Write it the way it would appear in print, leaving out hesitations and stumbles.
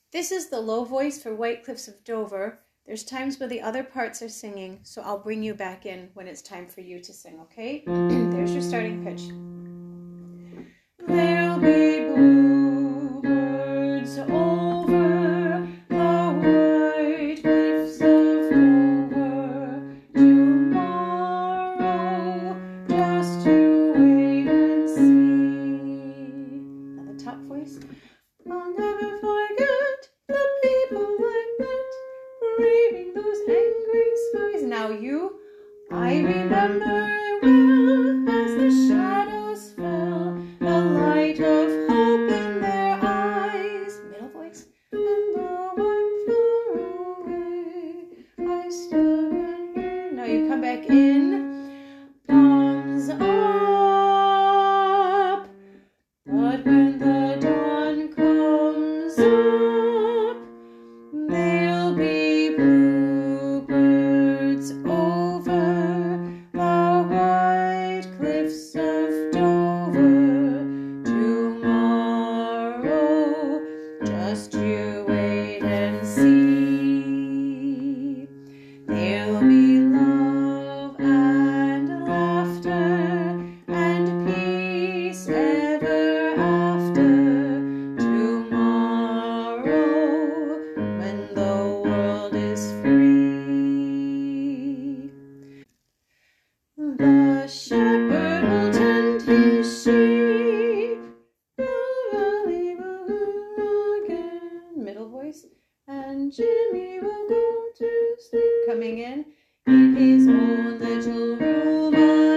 This is the low voice for White Cliffs of Dover. There's times where the other parts are singing, so I'll bring you back in when it's time for you to sing, okay? There's your starting pitch. There'll be bluebirds over the white cliffs of Dover tomorrow, just you wait and see. Now the top voice. I'll never forget the people I met, braving those angry skies. Now you, I remember well as the shadows fell, the light of hope in their eyes. Middle voice. And though I'm far away, I still can hear. Now you come back in. Palms up, but when the dawn comes up, there'll be bluebirds over the white cliffs of Dover tomorrow. Just you wait and see. There'll be love and laughter and peace ever after tomorrow, when the world is free. The shepherd will tend his sheep, the valley will gloom again. Middle voice. And Jimmy will go to sleep. Coming in his own little room